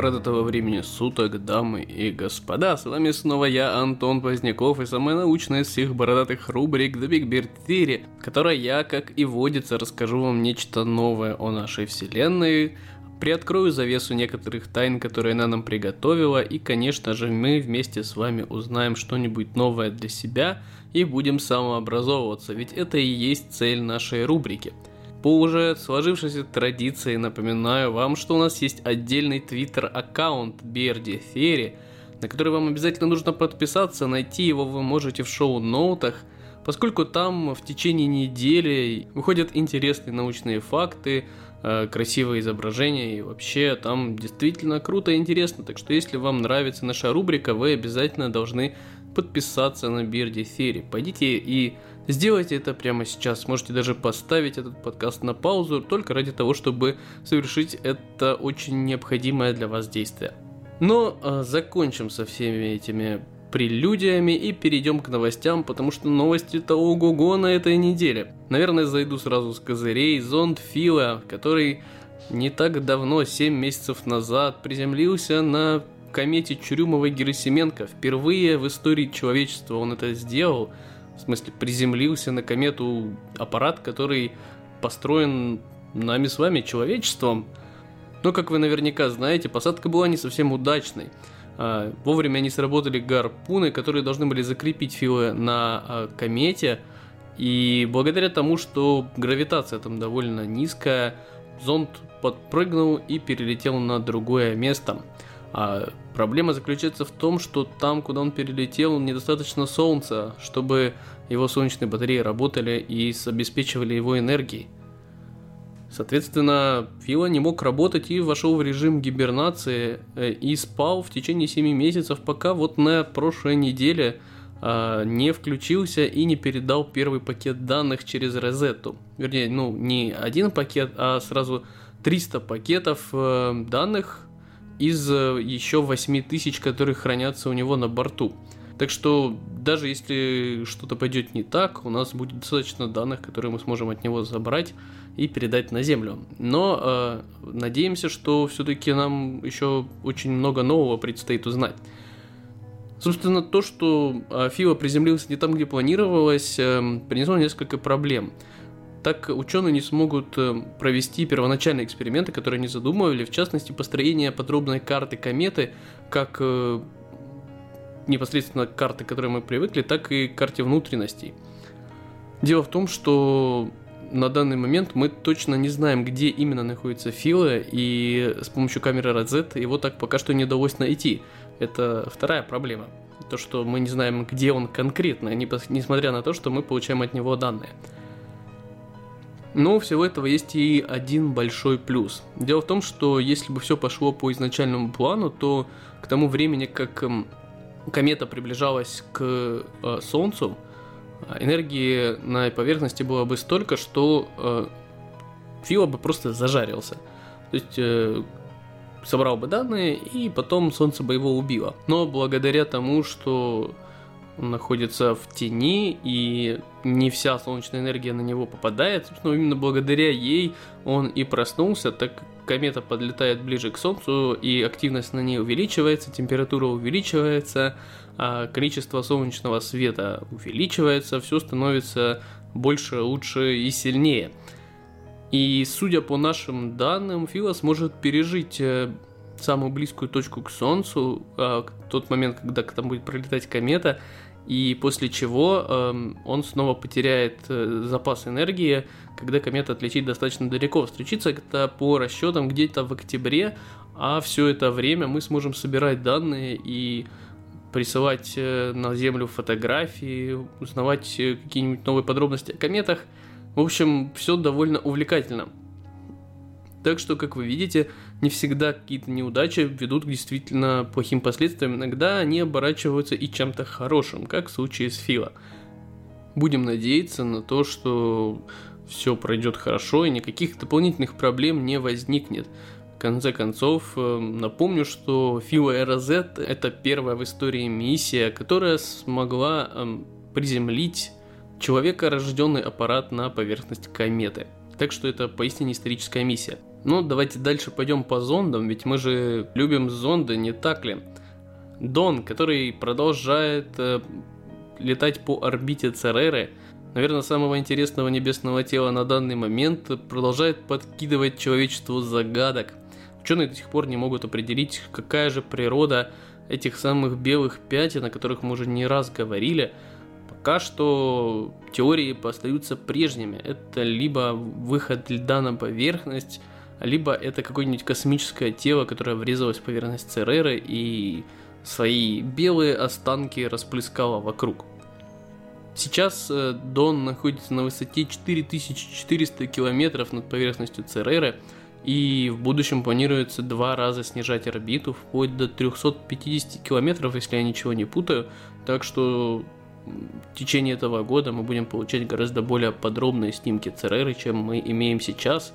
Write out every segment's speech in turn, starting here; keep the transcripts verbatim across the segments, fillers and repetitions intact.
бородатого времени суток, дамы и господа, с вами снова я, Антон Поздняков, и самая научная из всех бородатых рубрик The Big Beard Theory, в которой я, как и водится, расскажу вам нечто новое о нашей вселенной, приоткрою завесу некоторых тайн, которые она нам приготовила, и, конечно же, мы вместе с вами узнаем что-нибудь новое для себя и будем самообразовываться, ведь это и есть цель нашей рубрики. По уже сложившейся традиции напоминаю вам, что у нас есть отдельный твиттер-аккаунт Beardy Theory, на который вам обязательно нужно подписаться, найти его вы можете в шоу-ноутах, поскольку там в течение недели выходят интересные научные факты, красивые изображения и вообще там действительно круто и интересно, так что если вам нравится наша рубрика, вы обязательно должны подписаться на Beardy Theory. Пойдите и сделайте это прямо сейчас. Можете даже поставить этот подкаст на паузу только ради того, чтобы совершить это очень необходимое для вас действие. Но э, закончим со всеми этими прелюдиями и перейдем к новостям, потому что новости-то ого-го на этой неделе. Наверное, зайду сразу с козырей. Зонд Фила, который не так давно, семь месяцев назад, приземлился на комете Чурюмова-Герасименко. Впервые в истории человечества он это сделал. В смысле, приземлился на комету аппарат, который построен нами с вами, человечеством. Но, как вы наверняка знаете, посадка была не совсем удачной. А, вовремя не сработали гарпуны, которые должны были закрепить Фила на а, комете. И благодаря тому, что гравитация там довольно низкая, зонд подпрыгнул и перелетел на другое место. А проблема заключается в том, что там, куда он перелетел, недостаточно солнца, чтобы его солнечные батареи работали и обеспечивали его энергией. Соответственно, Фила не мог работать и вошел в режим гибернации и спал в течение семи месяцев, пока вот на прошлой неделе а, не включился и не передал первый пакет данных через Розетту. Вернее, ну не один пакет, а сразу триста пакетов э, данных из еще восемь тысяч, которые хранятся у него на борту. Так что даже если что-то пойдет не так, у нас будет достаточно данных, которые мы сможем от него забрать и передать на Землю. Но э, надеемся, что все-таки нам еще очень много нового предстоит узнать. Собственно, то, что Фила приземлился не там, где планировалось, э, принесло несколько проблем. Так ученые не смогут провести первоначальные эксперименты, которые они задумывали, в частности, построение подробной карты кометы, как э, непосредственно карты, к которой мы привыкли, так и карте внутренностей. Дело в том, что на данный момент мы точно не знаем, где именно находится Фила, и с помощью камеры Розетта его так пока что не удалось найти. Это вторая проблема. То, что мы не знаем, где он конкретно, несмотря на то, что мы получаем от него данные. Но у всего этого есть и один большой плюс. Дело в том, что если бы все пошло по изначальному плану, то к тому времени, как комета приближалась к э, Солнцу, энергии на поверхности было бы столько, что э, Фила бы просто зажарился. То есть э, собрал бы данные, и потом Солнце бы его убило. Но благодаря тому, что он находится в тени, и не вся солнечная энергия на него попадает, собственно, именно благодаря ей он и проснулся, так как комета подлетает ближе к Солнцу, и активность на ней увеличивается, температура увеличивается, а количество солнечного света увеличивается, все становится больше, лучше и сильнее. И судя по нашим данным, Фила сможет пережить самую близкую точку к Солнцу, в тот момент, когда там будет пролетать комета, и после чего э, он снова потеряет э, запас энергии, когда комета отлетит достаточно далеко. Случится это по расчетам где-то в октябре, а все это время мы сможем собирать данные и присылать э, на Землю фотографии, узнавать э, какие-нибудь новые подробности о кометах. В общем, все довольно увлекательно. Так что, как вы видите, не всегда какие-то неудачи ведут к действительно плохим последствиям. Иногда они оборачиваются и чем-то хорошим, как в случае с Фила. Будем надеяться на то, что все пройдет хорошо и никаких дополнительных проблем не возникнет. В конце концов, напомню, что Фила и Розетта — это первая в истории миссия, которая смогла приземлить человекорожденный аппарат на поверхность кометы. Так что это поистине историческая миссия. Ну, давайте дальше пойдем по зондам, ведь мы же любим зонды, не так ли? Дон, который продолжает э, летать по орбите Цереры, наверное, самого интересного небесного тела на данный момент, продолжает подкидывать человечеству загадок. Ученые до сих пор не могут определить, какая же природа этих самых белых пятен, о которых мы уже не раз говорили. Пока что теории остаются прежними. Это либо выход льда на поверхность, либо это какое-нибудь космическое тело, которое врезалось в поверхность Цереры и свои белые останки расплескало вокруг. Сейчас Дон находится на высоте четыре тысячи четыреста километров над поверхностью Цереры, и в будущем планируется два раза снижать орбиту, вплоть до триста пятьдесят километров, если я ничего не путаю. Так что в течение этого года мы будем получать гораздо более подробные снимки Цереры, чем мы имеем сейчас.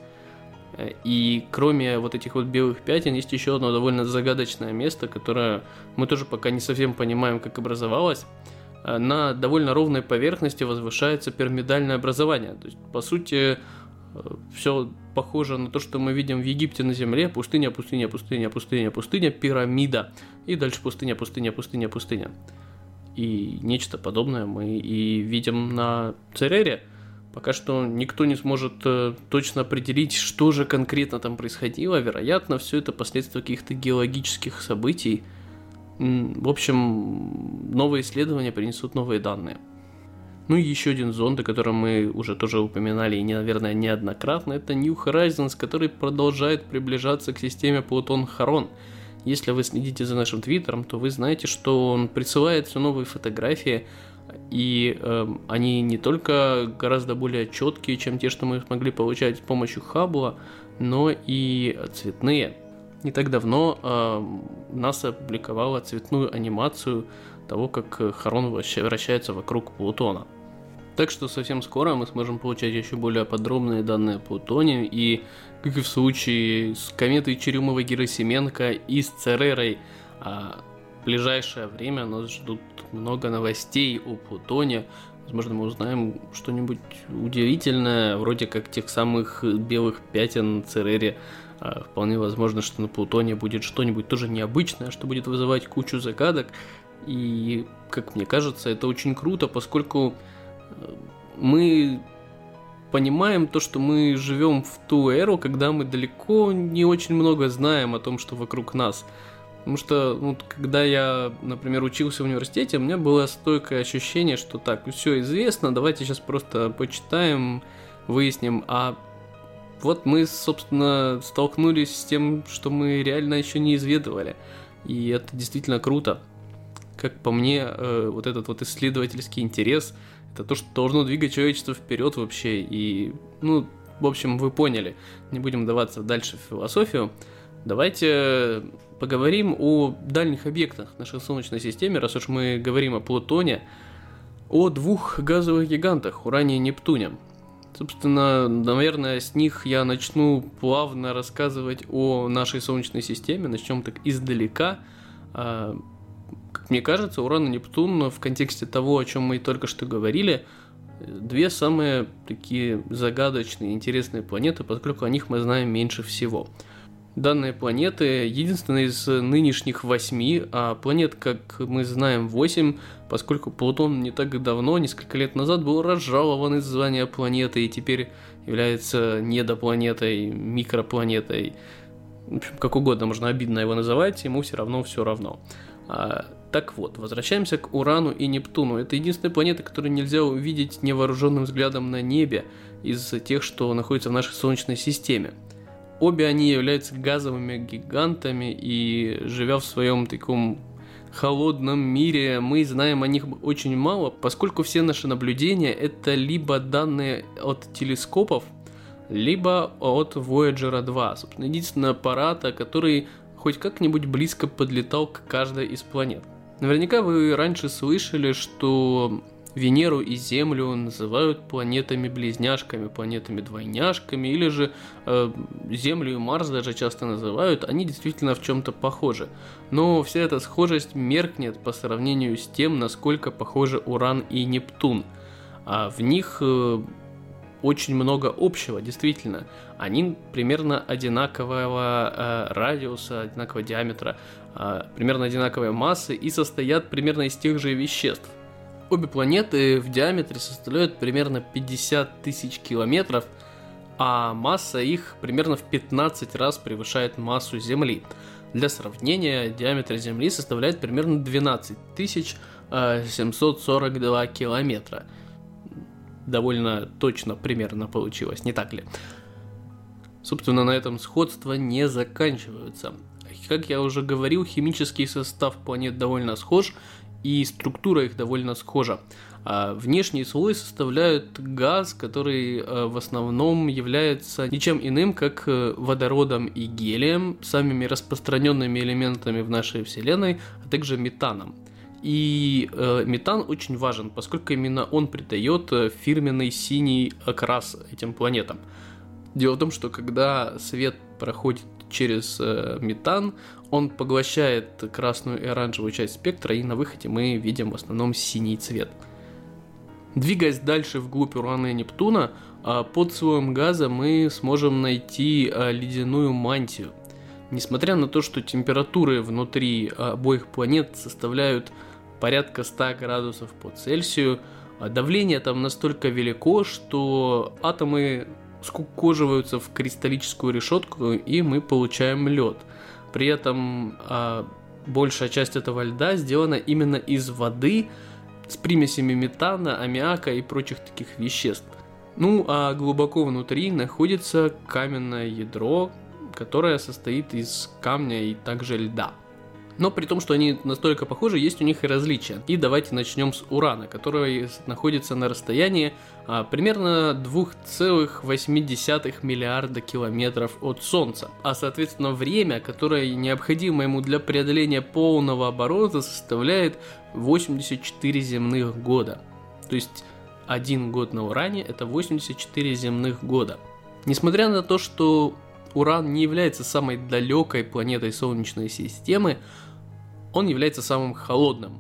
И кроме вот этих вот белых пятен, есть еще одно довольно загадочное место, которое мы тоже пока не совсем понимаем, как образовалось. На довольно ровной поверхности возвышается пирамидальное образование. То есть, по сути, все похоже на то, что мы видим в Египте на земле. Пустыня, пустыня, пустыня, пустыня, пустыня, пирамида. И дальше пустыня, пустыня, пустыня, пустыня. И нечто подобное мы и видим на Церере. Пока что никто не сможет э, точно определить, что же конкретно там происходило. Вероятно, все это последствия каких-то геологических событий. В общем, новые исследования принесут новые данные. Ну и еще один зонд, о котором мы уже тоже упоминали, и, наверное, неоднократно, это New Horizons, который продолжает приближаться к системе Плутон-Харон. Если вы следите за нашим твиттером, то вы знаете, что он присылает все новые фотографии, и э, они не только гораздо более четкие, чем те, что мы смогли получать с помощью Хаббла, но и цветные. Не так давно э, НАСА опубликовала цветную анимацию того, как Харон вращается вокруг Плутона. Так что совсем скоро мы сможем получать еще более подробные данные о Плутоне, и, как и в случае с кометой Чурюмова-Герасименко и с Церерой, а в ближайшее время нас ждут много новостей о Плутоне. Возможно, мы узнаем что-нибудь удивительное, вроде как тех самых белых пятен Церере. А вполне возможно, что на Плутоне будет что-нибудь тоже необычное, что будет вызывать кучу загадок. И, как мне кажется, это очень круто, поскольку мы понимаем то, что мы живем в ту эру, когда мы далеко не очень много знаем о том, что вокруг нас. Потому что, ну, когда я, например, учился в университете, у меня было стойкое ощущение, что так, все известно, давайте сейчас просто почитаем, выясним. А вот мы, собственно, столкнулись с тем, что мы реально еще не изведывали. И это действительно круто. Как по мне, вот этот вот исследовательский интерес – это то, что должно двигать человечество вперед вообще. И, ну, в общем, вы поняли. Не будем даваться дальше в философию. Давайте поговорим о дальних объектах нашей Солнечной системе, раз уж мы говорим о Плутоне, о двух газовых гигантах, Уране и Нептуне. Собственно, наверное, с них я начну плавно рассказывать о нашей Солнечной системе. Начнем так издалека. Как мне кажется, Уран и Нептун в контексте того, о чем мы только что говорили, две самые такие загадочные, интересные планеты, поскольку о них мы знаем меньше всего. Данные планеты единственные из нынешних восьми, а планет, как мы знаем, восемь, поскольку Плутон не так давно, несколько лет назад, был разжалован из звания планеты и теперь является недопланетой, микропланетой. В общем, как угодно можно обидно его называть, ему все равно все равно. А, так вот, возвращаемся к Урану и Нептуну. Это единственные планеты, которые нельзя увидеть невооруженным взглядом на небе из тех, что находятся в нашей Солнечной системе. Обе они являются газовыми гигантами, и живя в своем таком холодном мире, мы знаем о них очень мало, поскольку все наши наблюдения это либо данные от телескопов, либо от Вояджера два, собственно, единственного аппарата, который хоть как-нибудь близко подлетал к каждой из планет. Наверняка вы раньше слышали, что Венеру и Землю называют планетами-близняшками, планетами-двойняшками, или же э, Землю и Марс даже часто называют, они действительно в чем-то похожи. Но вся эта схожесть меркнет по сравнению с тем, насколько похожи Уран и Нептун. А в них э, очень много общего, действительно. Они примерно одинакового э, радиуса, одинакового диаметра, э, примерно одинаковой массы и состоят примерно из тех же веществ. Обе планеты в диаметре составляют примерно пятьдесят тысяч километров, а масса их примерно в пятнадцать раз превышает массу Земли. Для сравнения, диаметр Земли составляет примерно двенадцать тысяч семьсот сорок два километра. Довольно точно примерно получилось, не так ли? Собственно, на этом сходства не заканчиваются. Как я уже говорил, химический состав планет довольно схож, и структура их довольно схожа. А внешний слой составляют газ, который в основном является ничем иным, как водородом и гелием, самыми распространенными элементами в нашей Вселенной, а также метаном. И э, метан очень важен, поскольку именно он придает фирменный синий окрас этим планетам. Дело в том, что когда свет проходит через э, метан, он поглощает красную и оранжевую часть спектра, и на выходе мы видим в основном синий цвет. Двигаясь дальше вглубь Урана и Нептуна, э, под слоем газа мы сможем найти э, ледяную мантию. Несмотря на то, что температуры внутри обоих планет составляют порядка ста градусов по Цельсию, давление там настолько велико, что атомы скукоживаются в кристаллическую решетку, и мы получаем лед. При этом а, большая часть этого льда сделана именно из воды с примесями метана, аммиака и прочих таких веществ. Ну а глубоко внутри находится каменное ядро, которое состоит из камня и также льда. Но при том, что они настолько похожи, есть у них и различия. И давайте начнем с Урана, который находится на расстоянии а, примерно два целых восемь десятых миллиарда километров от Солнца. А соответственно время, которое необходимо ему для преодоления полного оборота, составляет восемьдесят четыре земных года. То есть один год на Уране — это восемьдесят четыре земных года. Несмотря на то, что Уран не является самой далекой планетой Солнечной системы, он является самым холодным.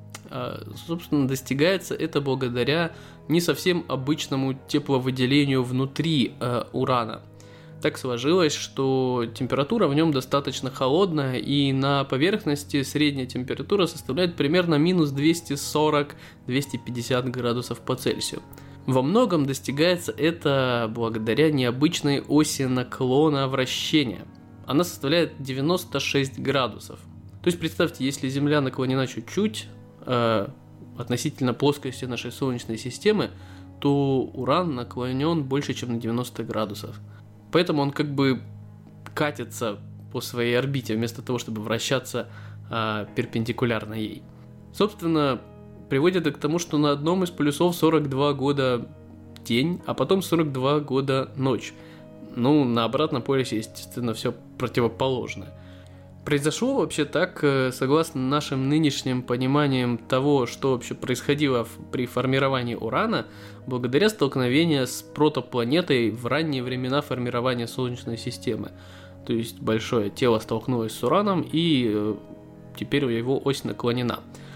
Собственно, достигается это благодаря не совсем обычному тепловыделению внутри Урана. Так сложилось, что температура в нем достаточно холодная, и на поверхности средняя температура составляет примерно минус двести сорок - двести пятьдесят градусов по Цельсию. Во многом достигается это благодаря необычной оси наклона вращения. Она составляет девяносто шесть градусов. То есть представьте, если Земля наклонена чуть-чуть э, относительно плоскости нашей Солнечной системы, то Уран наклонен больше, чем на девяносто градусов. Поэтому он как бы катится по своей орбите, вместо того, чтобы вращаться э, перпендикулярно ей. Собственно, приводит это к тому, что на одном из полюсов сорок два года день, а потом сорок два года ночь. Ну, на обратном полюсе, естественно, все противоположно. Произошло вообще так, согласно нашим нынешним пониманиям того, что вообще происходило при формировании Урана, благодаря столкновению с протопланетой в ранние времена формирования Солнечной системы. То есть большое тело столкнулось с Ураном, и теперь его ось наклонена.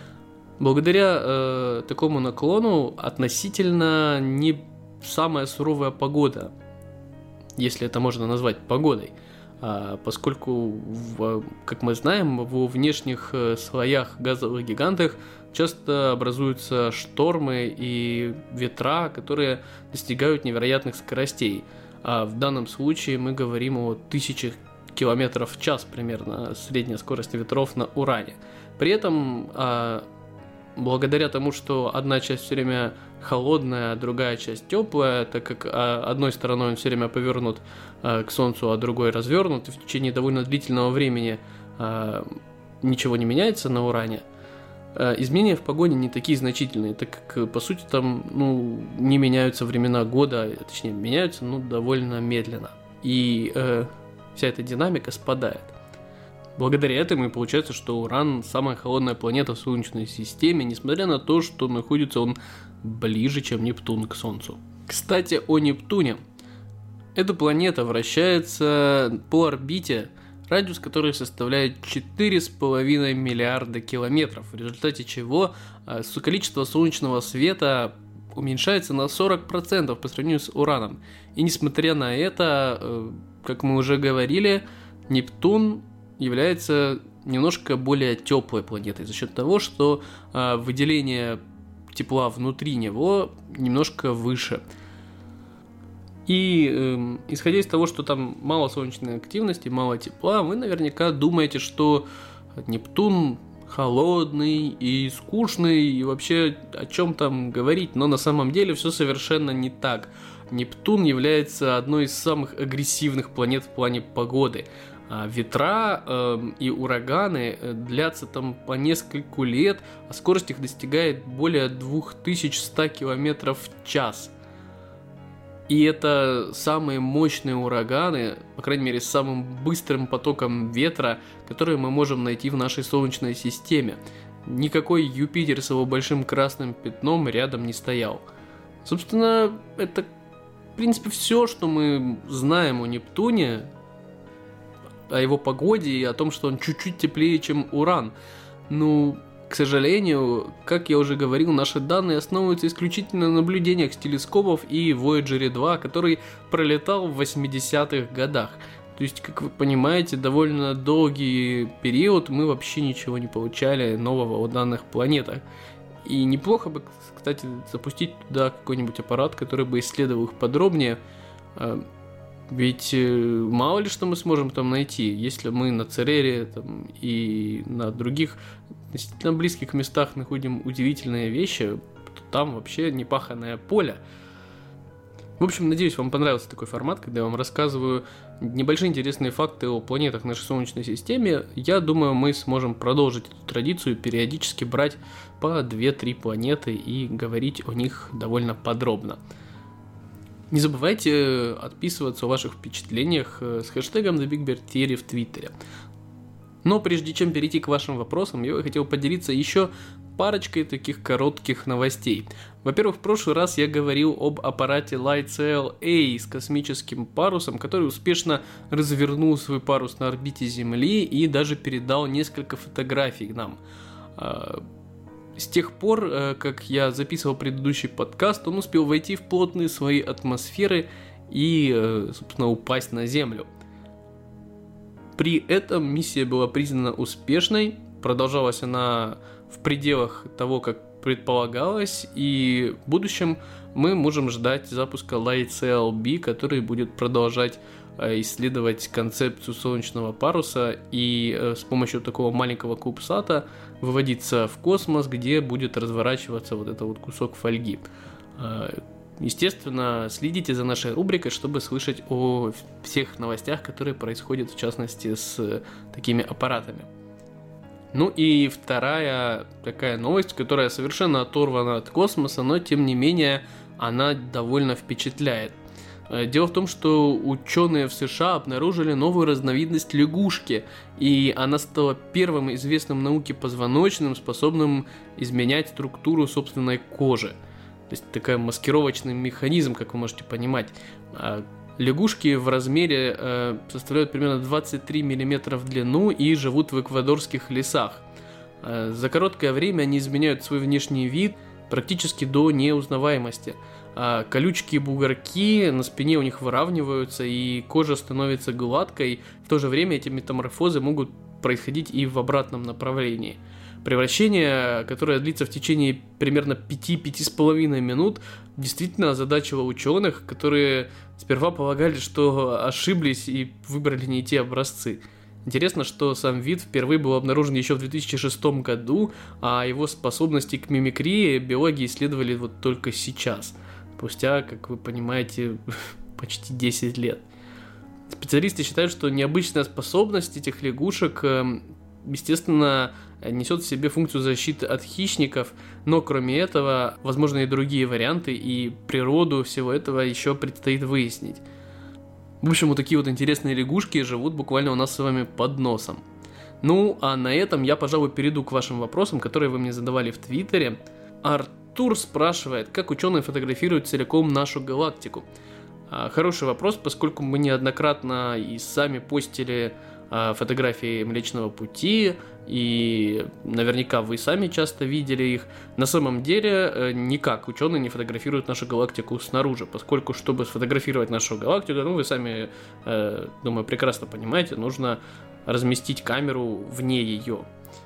Благодаря э, такому наклону относительно не самая суровая погода, если это можно назвать погодой, а, поскольку, в, как мы знаем, во внешних слоях газовых гигантов часто образуются штормы и ветра, которые достигают невероятных скоростей. А в данном случае мы говорим о тысячах километров в час примерно средняя скорость ветров на Уране. При этом а, благодаря тому, что одна часть все время холодная, а другая часть теплая, так как одной стороной он все время повернут к Солнцу, а другой развернут, и в течение довольно длительного времени ничего не меняется на Уране, изменения в погоде не такие значительные, так как, по сути, там ну, не меняются времена года, точнее, меняются ну, довольно медленно. И э, вся эта динамика спадает. Благодаря этому и получается, что Уран самая холодная планета в Солнечной системе, несмотря на то, что находится он ближе, чем Нептун к Солнцу. Кстати, о Нептуне. Эта планета вращается по орбите, радиус которой составляет четыре с половиной миллиарда километров, в результате чего количество солнечного света уменьшается на сорок процентов по сравнению с Ураном. И несмотря на это, как мы уже говорили, Нептун является немножко более теплой планетой за счет того, что выделение тепла внутри него немножко выше. И э, исходя из того, что там мало солнечной активности, мало тепла, вы наверняка думаете, что Нептун холодный и скучный, и вообще о чем там говорить, но на самом деле все совершенно не так. Нептун является одной из самых агрессивных планет в плане погоды. А ветра э, и ураганы длятся там по нескольку лет, а скорость их достигает более две тысячи сто километров в час. И это самые мощные ураганы, по крайней мере, с самым быстрым потоком ветра, которые мы можем найти в нашей Солнечной системе. Никакой Юпитер с его большим красным пятном рядом не стоял. Собственно, это, в принципе, все, что мы знаем о Нептуне, о его погоде и о том, что он чуть-чуть теплее, чем Уран. Ну, к сожалению, как я уже говорил, наши данные основываются исключительно на наблюдениях с телескопов и Вояджер два, который пролетал в восьмидесятых годах. То есть, как вы понимаете, довольно долгий период мы вообще ничего не получали нового о данных планетах. И неплохо бы, кстати, запустить туда какой-нибудь аппарат, который бы исследовал их подробнее. Ведь мало ли что мы сможем там найти, если мы на Церере там, и на других относительно близких местах находим удивительные вещи, то там вообще непаханное поле. В общем, надеюсь, вам понравился такой формат, когда я вам рассказываю небольшие интересные факты о планетах нашей Солнечной системе. Я думаю, мы сможем продолжить эту традицию, периодически брать по две-три планеты и говорить о них довольно подробно. Не забывайте отписываться о ваших впечатлениях с хэштегом The Big Bear Theory в Твиттере. Но прежде чем перейти к вашим вопросам, я бы хотел поделиться еще парочкой таких коротких новостей. Во-первых, в прошлый раз я говорил об аппарате LightSail A с космическим парусом, который успешно развернул свой парус на орбите Земли и даже передал несколько фотографий нам. С тех пор, как я записывал предыдущий подкаст, он успел войти в плотные слои атмосферы и, собственно, упасть на Землю. При этом миссия была признана успешной, продолжалась она в пределах того, как предполагалось, и в будущем мы можем ждать запуска LightSail B, который будет продолжать исследовать концепцию солнечного паруса и с помощью такого маленького кубсата выводиться в космос, где будет разворачиваться вот этот вот кусок фольги. Естественно, следите за нашей рубрикой, чтобы слышать о всех новостях, которые происходят, в частности, с такими аппаратами. Ну и вторая такая новость, которая совершенно оторвана от космоса, но тем не менее она довольно впечатляет. Дело в том, что ученые в США обнаружили новую разновидность лягушки, и она стала первым известным науке позвоночным, способным изменять структуру собственной кожи. То есть такой маскировочный механизм, как вы можете понимать. Лягушки в размере э, составляют примерно двадцать три миллиметра в длину и живут в эквадорских лесах. Э, за короткое время они изменяют свой внешний вид практически до неузнаваемости. Э, колючки и бугорки на спине у них выравниваются, и кожа становится гладкой. В то же время эти метаморфозы могут происходить и в обратном направлении. Превращение, которое длится в течение примерно пять-пять с половиной минут, действительно озадачило ученых, которые сперва полагали, что ошиблись и выбрали не те образцы. Интересно, что сам вид впервые был обнаружен еще в две тысячи шестом году, а его способности к мимикрии биологи исследовали вот только сейчас, спустя, как вы понимаете, почти десять лет. Специалисты считают, что необычная способность этих лягушек, естественно, несет в себе функцию защиты от хищников, но кроме этого, возможно и другие варианты, и природу всего этого еще предстоит выяснить. В общем, вот такие вот интересные лягушки живут буквально у нас с вами под носом. Ну, а на этом я, пожалуй, перейду к вашим вопросам, которые вы мне задавали в Твиттере. Артур спрашивает, как ученые фотографируют целиком нашу галактику. Хороший вопрос, поскольку мы неоднократно и сами постили фотографии Млечного Пути, и наверняка вы сами часто видели их. На самом деле никак ученые не фотографируют нашу галактику снаружи, поскольку, чтобы сфотографировать нашу галактику, ну вы сами, думаю, прекрасно понимаете, нужно разместить камеру вне ее.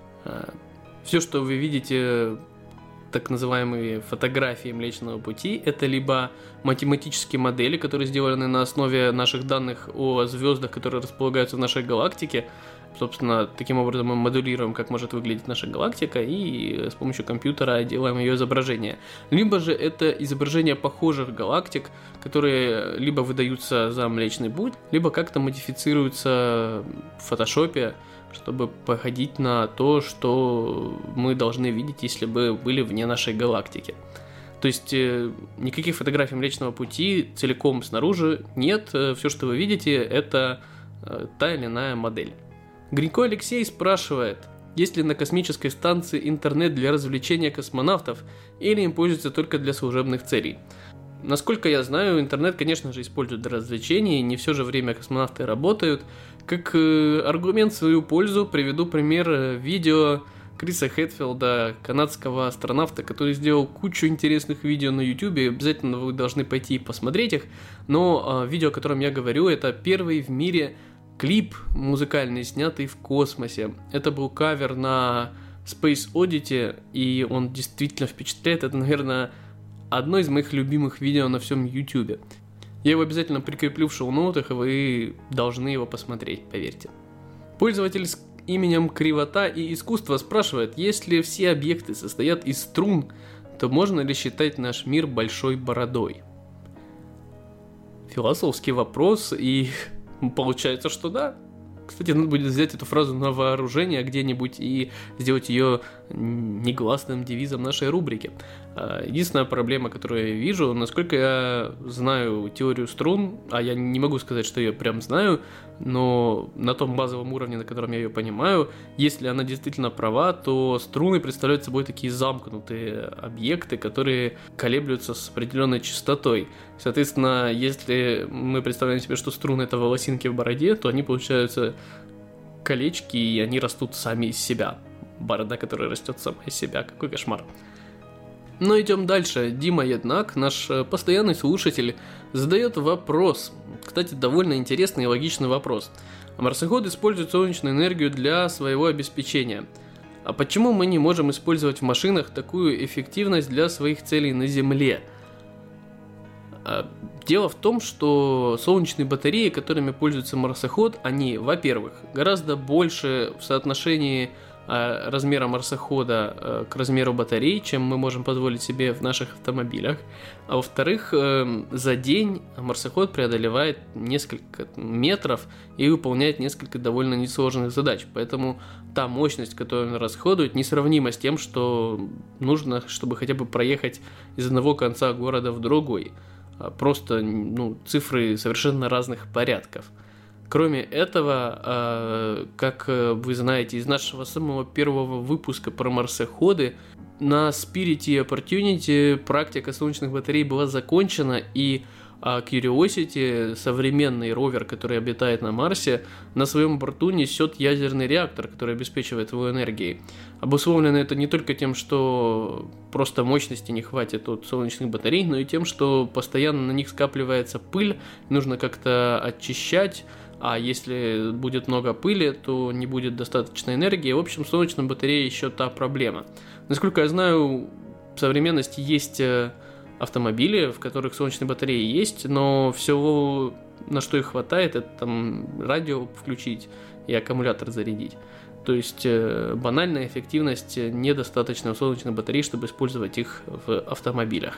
Все, что вы видите, так называемые фотографии Млечного Пути, это либо математические модели, которые сделаны на основе наших данных о звездах, которые располагаются в нашей галактике. Собственно, таким образом мы моделируем, как может выглядеть наша галактика, и с помощью компьютера делаем ее изображение. Либо же это изображения похожих галактик, которые либо выдаются за Млечный Путь, либо как-то модифицируются в фотошопе, чтобы походить на то, что мы должны видеть, если бы были вне нашей галактики. То есть э, никаких фотографий Млечного Пути целиком снаружи нет, э, все, что вы видите, это э, та или иная модель. Гринько Алексей спрашивает, есть ли на космической станции интернет для развлечения космонавтов или им пользуются только для служебных целей? Насколько я знаю, интернет, конечно же, используют для развлечений, не все же время космонавты работают. Как э, аргумент в свою пользу приведу пример э, видео Криса Хэтфилда, канадского астронавта, который сделал кучу интересных видео на YouTube. Обязательно вы должны пойти и посмотреть их. Но э, видео, о котором я говорю, это первый в мире клип музыкальный, снятый в космосе. Это был кавер на Space Oddity, и он действительно впечатляет. Это, наверное, одно из моих любимых видео на всем YouTube. Я его обязательно прикреплю в шоу-ноутах, и вы должны его посмотреть, поверьте. Пользователь с именем Кривота и Искусство спрашивает, если все объекты состоят из струн, то можно ли считать наш мир большой бородой? Философский вопрос, и получается, что да. Кстати, надо будет взять эту фразу на вооружение где-нибудь и сделать ее негласным девизом нашей рубрики. Единственная проблема, которую я вижу, насколько я знаю теорию струн, а я не могу сказать, что я прям знаю, но на том базовом уровне, на котором я ее понимаю, если она действительно права, то струны представляют собой такие замкнутые объекты, которые колеблются с определенной частотой. Соответственно, если мы представляем себе, что струны — это волосинки в бороде, то они получаются колечки, и они растут сами из себя. Борода, которая растет сама из себя. Какой кошмар. Но идем дальше. Дима Еднак, наш постоянный слушатель, задает вопрос. Кстати, довольно интересный и логичный вопрос. Марсоход использует солнечную энергию для своего обеспечения. А почему мы не можем использовать в машинах такую эффективность для своих целей на Земле? Дело в том, что солнечные батареи, которыми пользуется марсоход, они, во-первых, гораздо больше в соотношении размера марсохода к размеру батареи, чем мы можем позволить себе в наших автомобилях. А во-вторых, за день марсоход преодолевает несколько метров и выполняет несколько довольно несложных задач. Поэтому та мощность, которую он расходует, несравнима с тем, что нужно, чтобы хотя бы проехать из одного конца города в другой. Просто ну, цифры совершенно разных порядков. Кроме этого, как вы знаете из нашего самого первого выпуска про марсоходы, на Spirit и Opportunity практика солнечных батарей была закончена, и Curiosity, современный ровер, который обитает на Марсе, на своем борту несет ядерный реактор, который обеспечивает его энергией. Обусловлено это не только тем, что просто мощности не хватит от солнечных батарей, но и тем, что постоянно на них скапливается пыль, нужно как-то очищать, а если будет много пыли, то не будет достаточно энергии. В общем, солнечная батарея еще та проблема. Насколько я знаю, в современности есть автомобили, в которых солнечные батареи есть, но всего, на что их хватает, это там радио включить и аккумулятор зарядить. То есть банальная эффективность недостаточно у солнечных батарей, чтобы использовать их в автомобилях.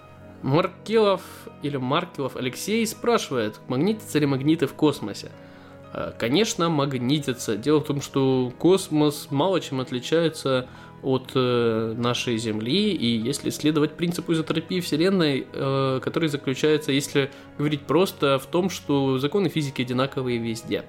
Маркелов или Маркелов Алексей спрашивает, магнитятся ли магниты в космосе? Конечно, магнитятся. Дело в том, что космос мало чем отличается от нашей Земли, и если следовать принципу изотропии Вселенной, который заключается, если говорить просто, в том, что законы физики одинаковые везде,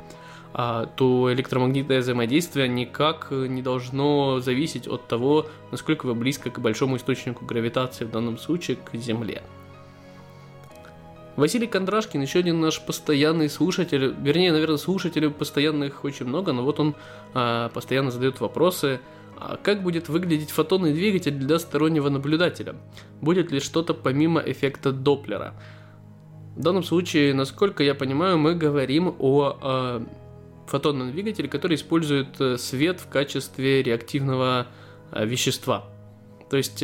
то электромагнитное взаимодействие никак не должно зависеть от того, насколько вы близко к большому источнику гравитации, в данном случае к Земле. Василий Кондрашкин, еще один наш постоянный слушатель, вернее, наверное, слушателей постоянных очень много, но вот он а, постоянно задает вопросы. А как будет выглядеть фотонный двигатель для стороннего наблюдателя? Будет ли что-то помимо эффекта Доплера? В данном случае, насколько я понимаю, мы говорим о, о фотонном двигателе, который использует свет в качестве реактивного вещества. То есть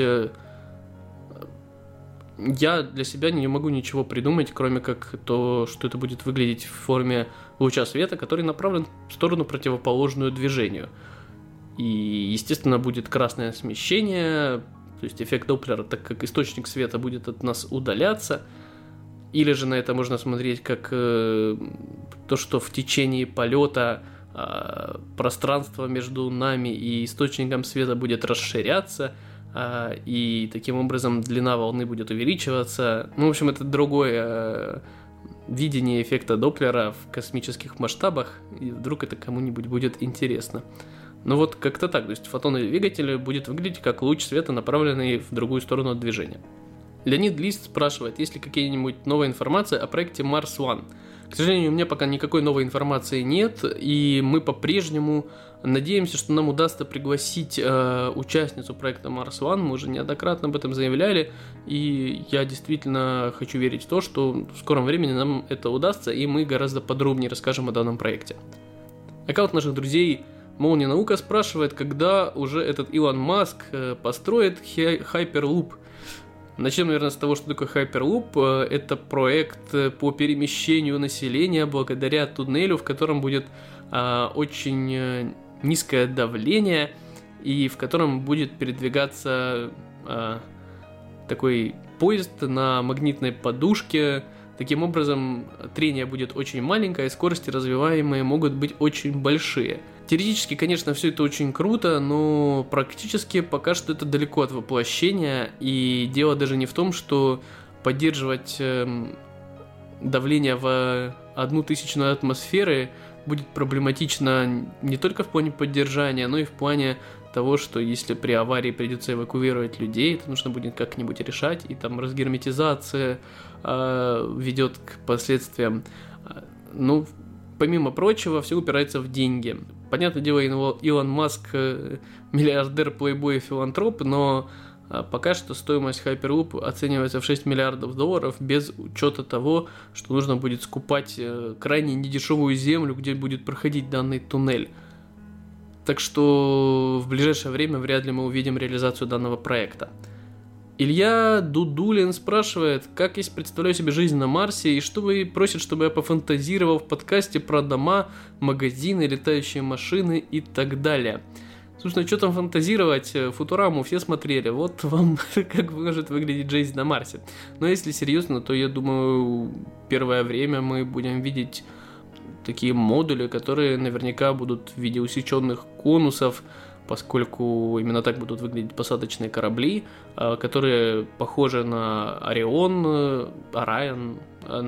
я для себя не могу ничего придумать, кроме как то, что это будет выглядеть в форме луча света, который направлен в сторону противоположную движению. И, естественно, будет красное смещение, то есть эффект Доплера, так как источник света будет от нас удаляться. Или же на это можно смотреть как э, то, что в течение полета э, пространство между нами и источником света будет расширяться, э, и таким образом длина волны будет увеличиваться. Ну, в общем, это другое э, видение эффекта Доплера в космических масштабах, и вдруг это кому-нибудь будет интересно. Ну вот как-то так, то есть фотонный двигатель будет выглядеть как луч света, направленный в другую сторону от движения. Леонид Лист спрашивает, есть ли какие-нибудь новая информация о проекте Марс One. К сожалению, у меня пока никакой новой информации нет, и мы по-прежнему надеемся, что нам удастся пригласить э, участницу проекта Марс One. Мы уже неоднократно об этом заявляли, и я действительно хочу верить в то, что в скором времени нам это удастся, и мы гораздо подробнее расскажем о данном проекте. Аккаунт наших друзей Молния Наука спрашивает, когда уже этот Илон Маск построит Hyperloop. Начнем, наверное, с того, что такое Hyperloop. Это проект по перемещению населения благодаря туннелю, в котором будет а, очень низкое давление и в котором будет передвигаться а, такой поезд на магнитной подушке. Таким образом, трение будет очень маленькое, и скорости развиваемые могут быть очень большие. Теоретически, конечно, все это очень круто, но практически пока что это далеко от воплощения, и дело даже не в том, что поддерживать э, давление в одну тысячную атмосферы будет проблематично не только в плане поддержания, но и в плане того, что если при аварии придется эвакуировать людей, это нужно будет как-нибудь решать, и там разгерметизация э, ведет к последствиям. Ну, помимо прочего, все упирается в деньги. Понятное дело, Илон Маск миллиардер, плейбой и филантроп, но пока что стоимость Hyperloop оценивается в шесть миллиардов долларов без учета того, что нужно будет скупать крайне недешевую землю, где будет проходить данный туннель. Так что в ближайшее время вряд ли мы увидим реализацию данного проекта. Илья Дудулин спрашивает, как я представляю себе жизнь на Марсе, и что вы просит, чтобы я пофантазировал в подкасте про дома, магазины, летающие машины и так далее. Собственно, что там фантазировать, Футураму все смотрели, вот вам как может выглядеть жизнь на Марсе. Но если серьезно, то я думаю, первое время мы будем видеть такие модули, которые наверняка будут в виде усеченных конусов, поскольку именно так будут выглядеть посадочные корабли, которые похожи на Орион, Orion,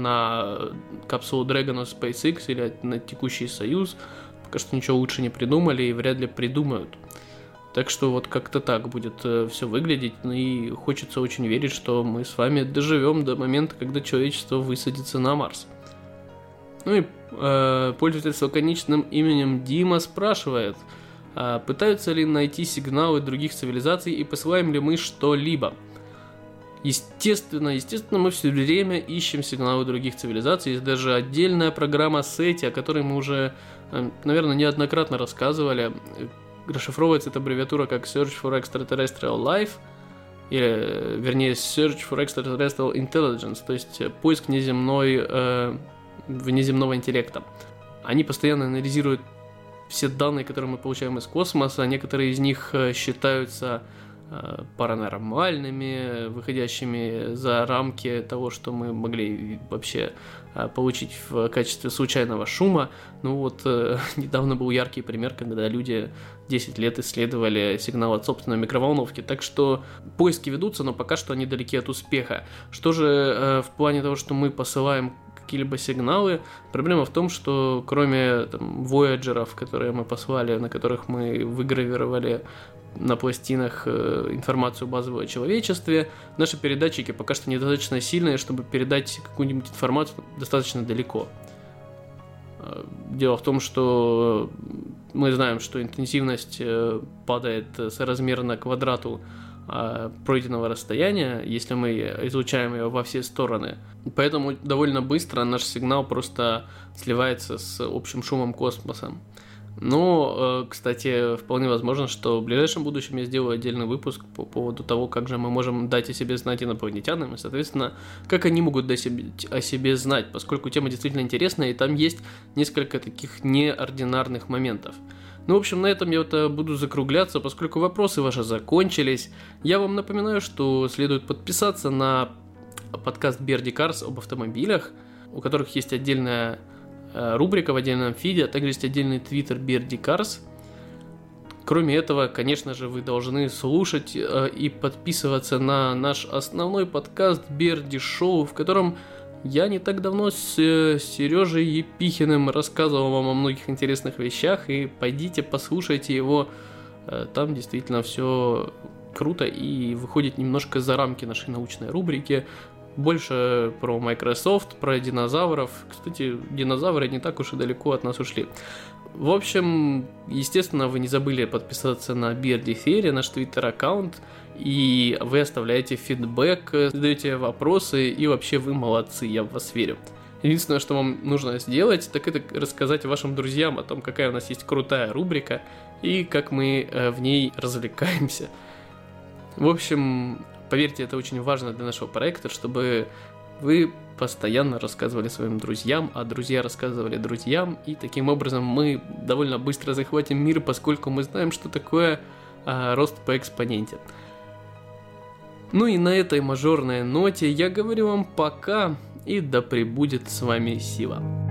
на капсулу Dragon of SpaceX или на текущий Союз. Пока что ничего лучше не придумали и вряд ли придумают. Так что вот как-то так будет все выглядеть, ну и хочется очень верить, что мы с вами доживем до момента, когда человечество высадится на Марс. Ну и э, пользователь с лаконичным именем Дима спрашивает, э, пытаются ли найти сигналы других цивилизаций и посылаем ли мы что-либо. Естественно, естественно, мы все время ищем сигналы других цивилизаций. Есть даже отдельная программа сети, о которой мы уже, э, наверное, неоднократно рассказывали. Расшифровывается эта аббревиатура как Search for Extraterrestrial Life, или, вернее, Search for Extraterrestrial Intelligence, то есть поиск неземной, э, внеземного интеллекта. Они постоянно анализируют все данные, которые мы получаем из космоса, некоторые из них считаются э, паранормальными, выходящими за рамки того, что мы могли вообще э, получить в качестве случайного шума. Ну вот, э, недавно был яркий пример, когда люди десять лет исследовали сигнал от собственной микроволновки, так что поиски ведутся, но пока что они далеки от успеха. Что же э, в плане того, что мы посылаем какие-либо сигналы, проблема в том, что кроме там, Voyager'ов, которые мы послали, на которых мы выгравировали на пластинах информацию базовую о человечестве. Наши передатчики пока что недостаточно сильные, чтобы передать какую-нибудь информацию достаточно далеко. Дело в том, что мы знаем, что интенсивность падает соразмерно квадрату пройденного расстояния, если мы излучаем ее во все стороны. Поэтому довольно быстро наш сигнал просто сливается с общим шумом космоса. Но, кстати, вполне возможно, что в ближайшем будущем я сделаю отдельный выпуск по поводу того, как же мы можем дать о себе знать инопланетянам, и, соответственно, как они могут дать о себе знать, поскольку тема действительно интересная, и там есть несколько таких неординарных моментов. Ну, в общем, на этом я вот буду закругляться, поскольку вопросы ваши закончились. Я вам напоминаю, что следует подписаться на подкаст Берди Карс об автомобилях, у которых есть отдельная рубрика в отдельном фиде, а также есть отдельный твиттер Берди Карс. Кроме этого, конечно же, вы должны слушать и подписываться на наш основной подкаст Берди Шоу, в котором я не так давно с Сережей Епихиным рассказывал вам о многих интересных вещах, и пойдите послушайте его, там действительно все круто и выходит немножко за рамки нашей научной рубрики. Больше про Microsoft, про динозавров. Кстати, динозавры не так уж и далеко от нас ушли. В общем, естественно, вы не забыли подписаться на Берди Theory, наш твиттер-аккаунт, и вы оставляете фидбэк, задаете вопросы, и вообще вы молодцы, я в вас верю. Единственное, что вам нужно сделать, так это рассказать вашим друзьям о том, какая у нас есть крутая рубрика, и как мы в ней развлекаемся. В общем, поверьте, это очень важно для нашего проекта, чтобы вы постоянно рассказывали своим друзьям, а друзья рассказывали друзьям, и таким образом мы довольно быстро захватим мир, поскольку мы знаем, что такое а, рост по экспоненте. Ну и на этой мажорной ноте я говорю вам пока, и да пребудет с вами сила.